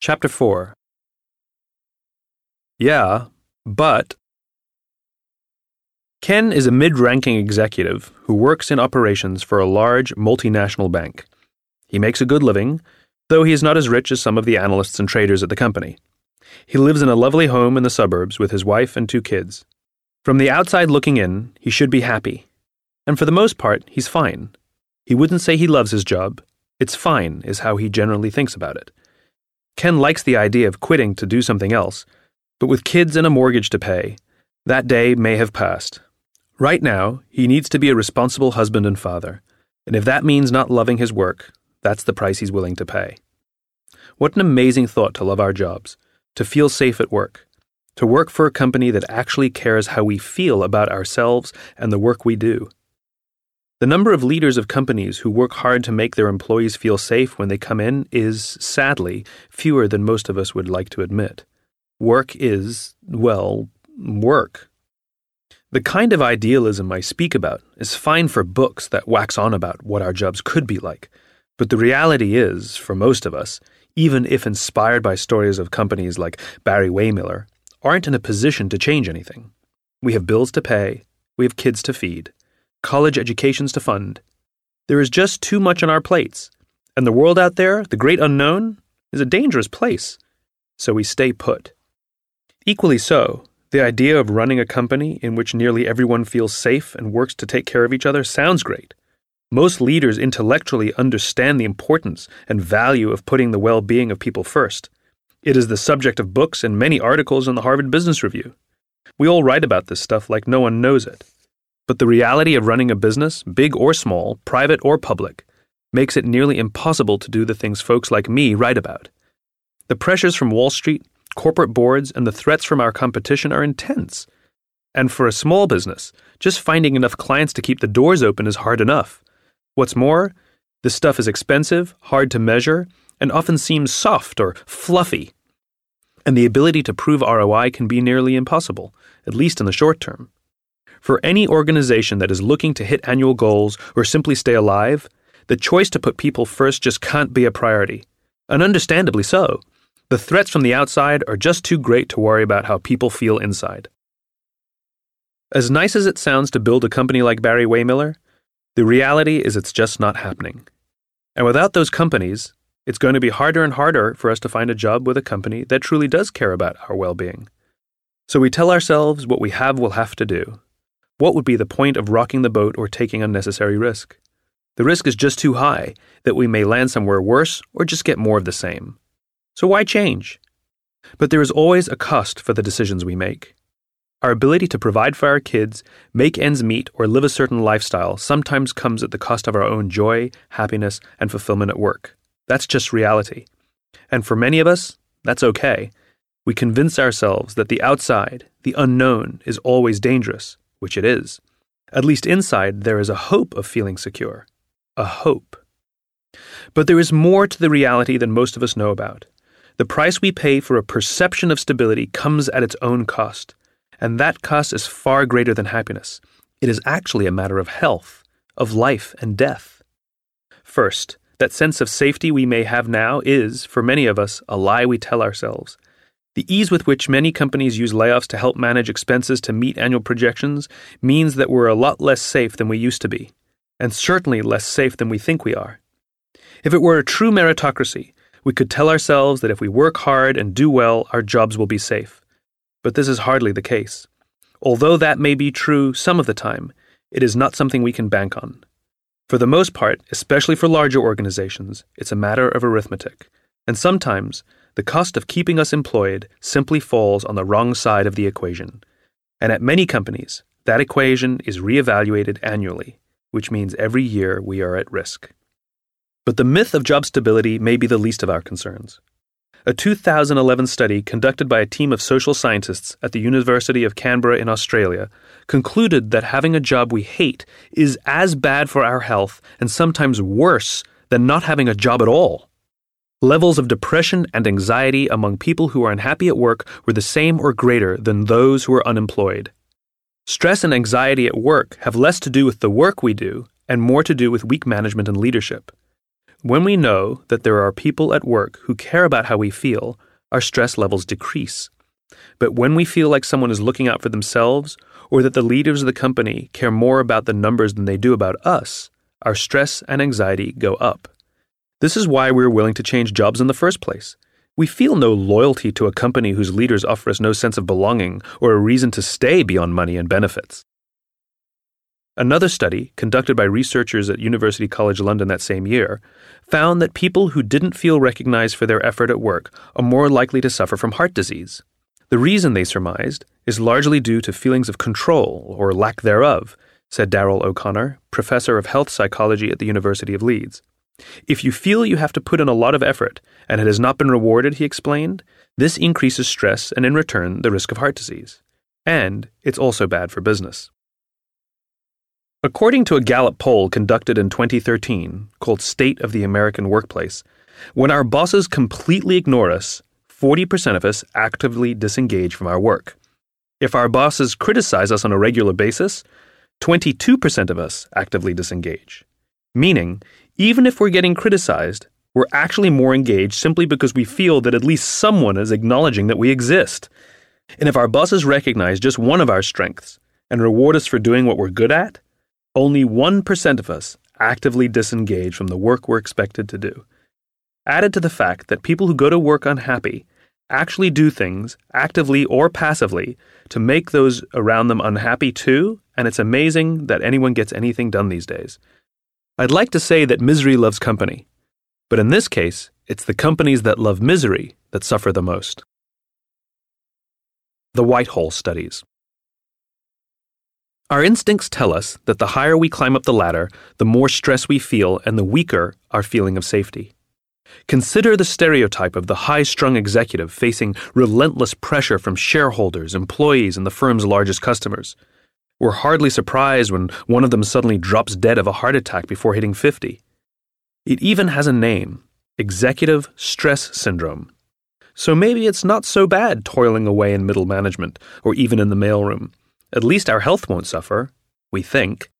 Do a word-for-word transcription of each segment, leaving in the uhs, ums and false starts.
Chapter four. Yeah, but... Ken is a mid-ranking executive who works in operations for a large multinational bank. He makes a good living, though he is not as rich as some of the analysts and traders at the company. He lives in a lovely home in the suburbs with his wife and two kids. From the outside looking in, he should be happy. And for the most part, he's fine. He wouldn't say he loves his job. It's fine, is how he generally thinks about it. Ken likes the idea of quitting to do something else, but with kids and a mortgage to pay, that day may have passed. Right now, he needs to be a responsible husband and father, and if that means not loving his work, that's the price he's willing to pay. What an amazing thought to love our jobs, to feel safe at work, to work for a company that actually cares how we feel about ourselves and the work we do. The number of leaders of companies who work hard to make their employees feel safe when they come in is, sadly, fewer than most of us would like to admit. Work is, well, work. The kind of idealism I speak about is fine for books that wax on about what our jobs could be like, but the reality is, for most of us, even if inspired by stories of companies like Barry Waymiller, aren't in a position to change anything. We have bills to pay, we have kids to feed, college educations to fund. There is just too much on our plates, and the world out there, the great unknown, is a dangerous place. So we stay put. Equally so, the idea of running a company in which nearly everyone feels safe and works to take care of each other sounds great. Most leaders intellectually understand the importance and value of putting the well-being of people first. It is the subject of books and many articles in the Harvard Business Review. We all write about this stuff like no one knows it. But the reality of running a business, big or small, private or public, makes it nearly impossible to do the things folks like me write about. The pressures from Wall Street, corporate boards, and the threats from our competition are intense. And for a small business, just finding enough clients to keep the doors open is hard enough. What's more, this stuff is expensive, hard to measure, and often seems soft or fluffy. And the ability to prove R O I can be nearly impossible, at least in the short term. For any organization that is looking to hit annual goals or simply stay alive, the choice to put people first just can't be a priority. And understandably so. The threats from the outside are just too great to worry about how people feel inside. As nice as it sounds to build a company like Barry Waymiller, the reality is it's just not happening. And without those companies, it's going to be harder and harder for us to find a job with a company that truly does care about our well-being. So we tell ourselves what we have will have to do. What would be the point of rocking the boat or taking unnecessary risk? The risk is just too high that we may land somewhere worse or just get more of the same. So why change? But there is always a cost for the decisions we make. Our ability to provide for our kids, make ends meet, or live a certain lifestyle sometimes comes at the cost of our own joy, happiness, and fulfillment at work. That's just reality. And for many of us, that's okay. We convince ourselves that the outside, the unknown, is always dangerous, which it is. At least inside, there is a hope of feeling secure. A hope. But there is more to the reality than most of us know about. The price we pay for a perception of stability comes at its own cost, and that cost is far greater than happiness. It is actually a matter of health, of life and death. First, that sense of safety we may have now is, for many of us, a lie we tell ourselves. The ease with which many companies use layoffs to help manage expenses to meet annual projections means that we're a lot less safe than we used to be, and certainly less safe than we think we are. If it were a true meritocracy, we could tell ourselves that if we work hard and do well, our jobs will be safe. But this is hardly the case. Although that may be true some of the time, it is not something we can bank on. For the most part, especially for larger organizations, it's a matter of arithmetic. And sometimes, the cost of keeping us employed simply falls on the wrong side of the equation. And at many companies, that equation is reevaluated annually, which means every year we are at risk. But the myth of job stability may be the least of our concerns. A two thousand eleven study conducted by a team of social scientists at the University of Canberra in Australia concluded that having a job we hate is as bad for our health and sometimes worse than not having a job at all. Levels of depression and anxiety among people who are unhappy at work were the same or greater than those who are unemployed. Stress and anxiety at work have less to do with the work we do and more to do with weak management and leadership. When we know that there are people at work who care about how we feel, our stress levels decrease. But when we feel like someone is looking out for themselves, or that the leaders of the company care more about the numbers than they do about us, our stress and anxiety go up. This is why we're willing to change jobs in the first place. We feel no loyalty to a company whose leaders offer us no sense of belonging or a reason to stay beyond money and benefits. Another study, conducted by researchers at University College London that same year, found that people who didn't feel recognized for their effort at work are more likely to suffer from heart disease. The reason, they surmised, is largely due to feelings of control or lack thereof, said Daryl O'Connor, professor of health psychology at the University of Leeds. If you feel you have to put in a lot of effort and it has not been rewarded, he explained, this increases stress and in return the risk of heart disease. And it's also bad for business. According to a Gallup poll conducted in twenty thirteen, called State of the American Workplace, when our bosses completely ignore us, forty percent of us actively disengage from our work. If our bosses criticize us on a regular basis, twenty-two percent of us actively disengage. Meaning, even if we're getting criticized, we're actually more engaged simply because we feel that at least someone is acknowledging that we exist. And if our bosses recognize just one of our strengths and reward us for doing what we're good at, only one percent of us actively disengage from the work we're expected to do. Added to the fact that people who go to work unhappy actually do things, actively or passively, to make those around them unhappy too, and it's amazing that anyone gets anything done these days. I'd like to say that misery loves company, but in this case, it's the companies that love misery that suffer the most. The Whitehall Studies. Our instincts tell us that the higher we climb up the ladder, the more stress we feel and the weaker our feeling of safety. Consider the stereotype of the high-strung executive facing relentless pressure from shareholders, employees, and the firm's largest customers. We're hardly surprised when one of them suddenly drops dead of a heart attack before hitting fifty. It even has a name, executive stress syndrome. So maybe it's not so bad toiling away in middle management or even in the mailroom. At least our health won't suffer, we think.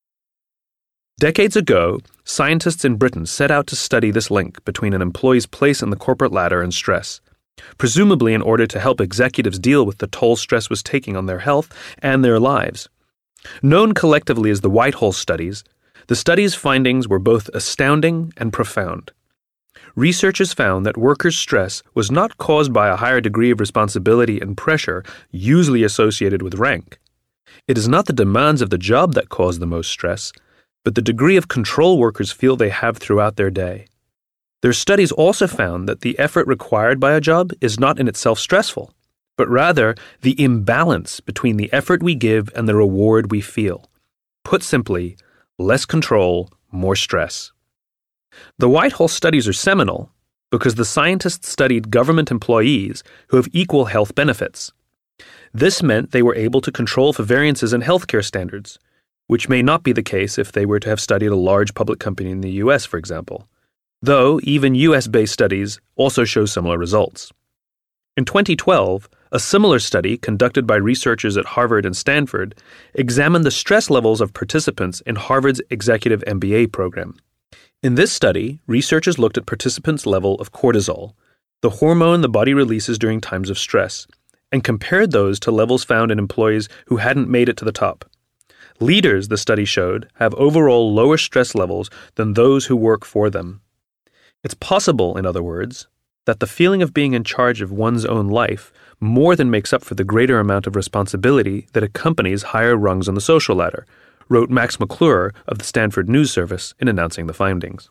Decades ago, scientists in Britain set out to study this link between an employee's place in the corporate ladder and stress, presumably in order to help executives deal with the toll stress was taking on their health and their lives. Known collectively as the Whitehall Studies, the study's findings were both astounding and profound. Researchers found that workers' stress was not caused by a higher degree of responsibility and pressure usually associated with rank. It is not the demands of the job that cause the most stress, but the degree of control workers feel they have throughout their day. Their studies also found that the effort required by a job is not in itself stressful, but rather the imbalance between the effort we give and the reward we feel. Put simply, less control, more stress. The Whitehall Studies are seminal because the scientists studied government employees who have equal health benefits. This meant they were able to control for variances in healthcare standards, which may not be the case if they were to have studied a large public company in the U S, for example, though even U S-based studies also show similar results. In twenty twelve, a similar study conducted by researchers at Harvard and Stanford examined the stress levels of participants in Harvard's executive M B A program. In this study, researchers looked at participants' level of cortisol, the hormone the body releases during times of stress, and compared those to levels found in employees who hadn't made it to the top. Leaders, the study showed, have overall lower stress levels than those who work for them. It's possible, in other words, that the feeling of being in charge of one's own life more than makes up for the greater amount of responsibility that accompanies higher rungs on the social ladder, wrote Max McClure of the Stanford News Service in announcing the findings.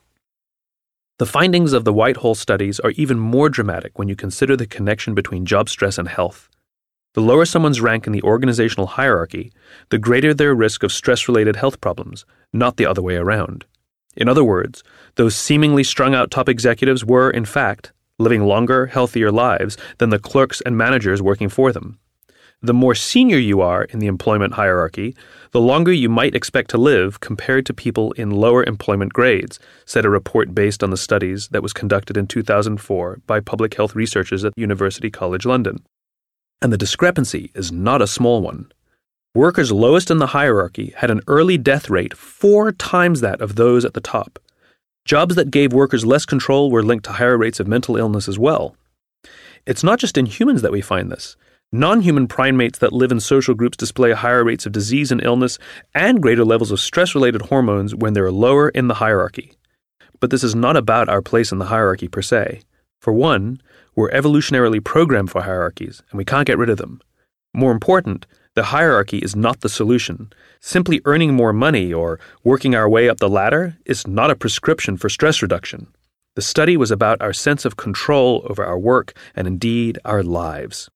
The findings of the Whitehall Studies are even more dramatic when you consider the connection between job stress and health. The lower someone's rank in the organizational hierarchy, the greater their risk of stress-related health problems, not the other way around. In other words, those seemingly strung-out top executives were, in fact, living longer, healthier lives than the clerks and managers working for them. The more senior you are in the employment hierarchy, the longer you might expect to live compared to people in lower employment grades, said a report based on the studies that was conducted in two thousand four by public health researchers at University College London. And the discrepancy is not a small one. Workers lowest in the hierarchy had an early death rate four times that of those at the top. Jobs that gave workers less control were linked to higher rates of mental illness as well. It's not just in humans that we find this. Non-human primates that live in social groups display higher rates of disease and illness and greater levels of stress-related hormones when they're lower in the hierarchy. But this is not about our place in the hierarchy per se. For one, we're evolutionarily programmed for hierarchies, and we can't get rid of them. More important, the hierarchy is not the solution. Simply earning more money or working our way up the ladder is not a prescription for stress reduction. The study was about our sense of control over our work and indeed our lives.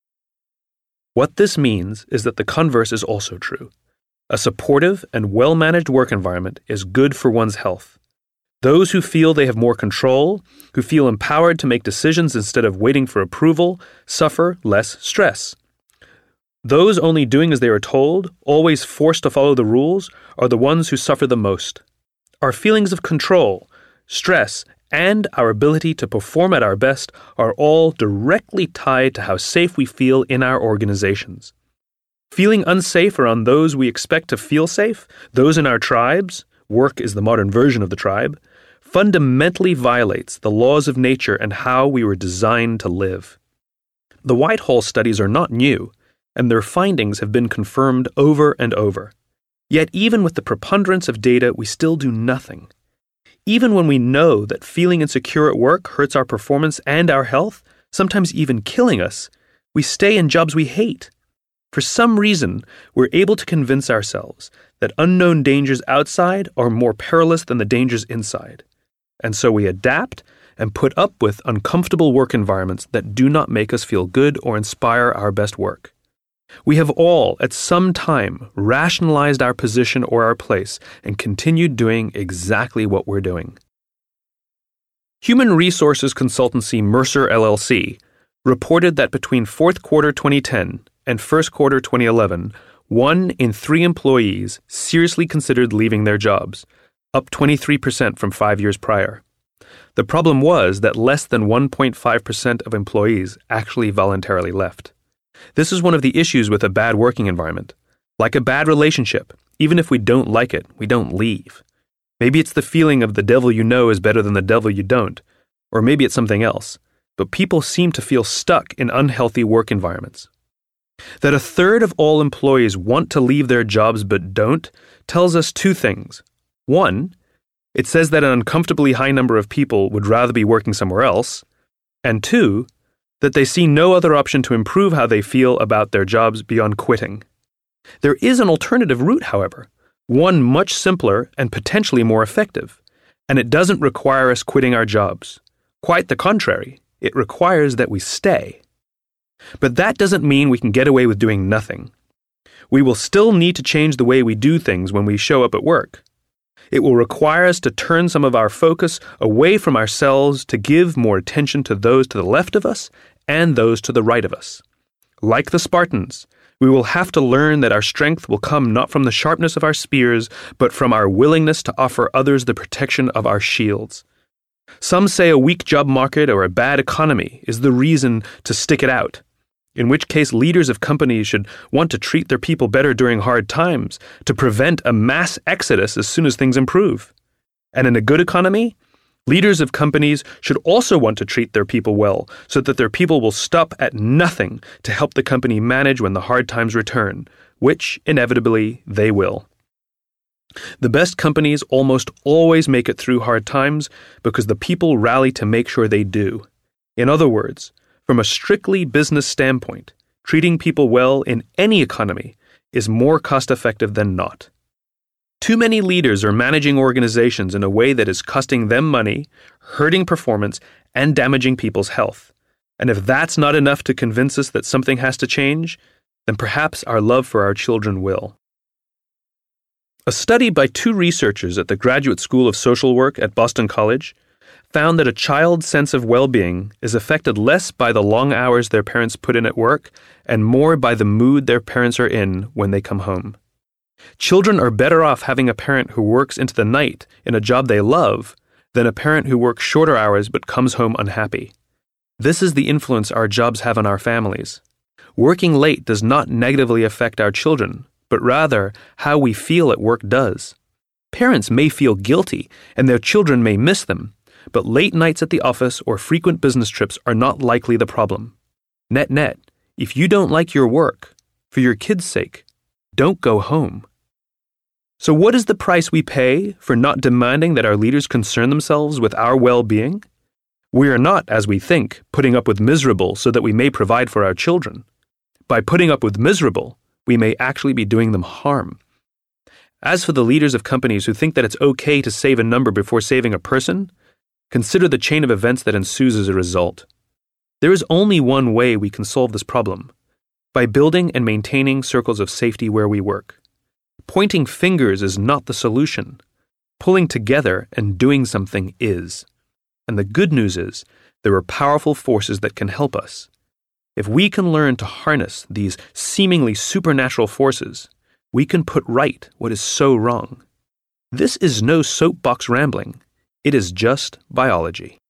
What this means is that the converse is also true. A supportive and well-managed work environment is good for one's health. Those who feel they have more control, who feel empowered to make decisions instead of waiting for approval, suffer less stress. Those only doing as they are told, always forced to follow the rules, are the ones who suffer the most. Our feelings of control, stress, and our ability to perform at our best are all directly tied to how safe we feel in our organizations. Feeling unsafe around those we expect to feel safe, those in our tribes, work is the modern version of the tribe, fundamentally violates the laws of nature and how we were designed to live. The Whitehall studies are not new, and their findings have been confirmed over and over. Yet even with the preponderance of data, we still do nothing. Even when we know that feeling insecure at work hurts our performance and our health, sometimes even killing us, we stay in jobs we hate. For some reason, we're able to convince ourselves that unknown dangers outside are more perilous than the dangers inside. And so we adapt and put up with uncomfortable work environments that do not make us feel good or inspire our best work. We have all, at some time, rationalized our position or our place and continued doing exactly what we're doing. Human resources consultancy Mercer L L C reported that between fourth quarter twenty ten and first quarter twenty eleven, one in three employees seriously considered leaving their jobs, up twenty-three percent from five years prior. The problem was that less than one point five percent of employees actually voluntarily left. This is one of the issues with a bad working environment. Like a bad relationship, even if we don't like it, we don't leave. Maybe it's the feeling of the devil you know is better than the devil you don't, or maybe it's something else, but people seem to feel stuck in unhealthy work environments. That a third of all employees want to leave their jobs but don't tells us two things. One, it says that an uncomfortably high number of people would rather be working somewhere else, and two, that they see no other option to improve how they feel about their jobs beyond quitting. There is an alternative route, however, one much simpler and potentially more effective, and it doesn't require us quitting our jobs. Quite the contrary, it requires that we stay. But that doesn't mean we can get away with doing nothing. We will still need to change the way we do things when we show up at work. It will require us to turn some of our focus away from ourselves to give more attention to those to the left of us and those to the right of us. Like the Spartans, we will have to learn that our strength will come not from the sharpness of our spears, but from our willingness to offer others the protection of our shields. Some say a weak job market or a bad economy is the reason to stick it out, in which case leaders of companies should want to treat their people better during hard times to prevent a mass exodus as soon as things improve. And in a good economy, leaders of companies should also want to treat their people well so that their people will stop at nothing to help the company manage when the hard times return, which inevitably they will. The best companies almost always make it through hard times because the people rally to make sure they do. In other words, from a strictly business standpoint, treating people well in any economy is more cost-effective than not. Too many leaders are managing organizations in a way that is costing them money, hurting performance, and damaging people's health. And if that's not enough to convince us that something has to change, then perhaps our love for our children will. A study by two researchers at the Graduate School of Social Work at Boston College found that a child's sense of well-being is affected less by the long hours their parents put in at work and more by the mood their parents are in when they come home. Children are better off having a parent who works into the night in a job they love than a parent who works shorter hours but comes home unhappy. This is the influence our jobs have on our families. Working late does not negatively affect our children, but rather how we feel at work does. Parents may feel guilty, and their children may miss them, but late nights at the office or frequent business trips are not likely the problem. Net-net, if you don't like your work, for your kids' sake, don't go home. So what is the price we pay for not demanding that our leaders concern themselves with our well-being? We are not, as we think, putting up with miserable so that we may provide for our children. By putting up with miserable, we may actually be doing them harm. As for the leaders of companies who think that it's okay to save a number before saving a person, consider the chain of events that ensues as a result. There is only one way we can solve this problem: by building and maintaining circles of safety where we work. Pointing fingers is not the solution. Pulling together and doing something is. And the good news is, there are powerful forces that can help us. If we can learn to harness these seemingly supernatural forces, we can put right what is so wrong. This is no soapbox rambling. It is just biology.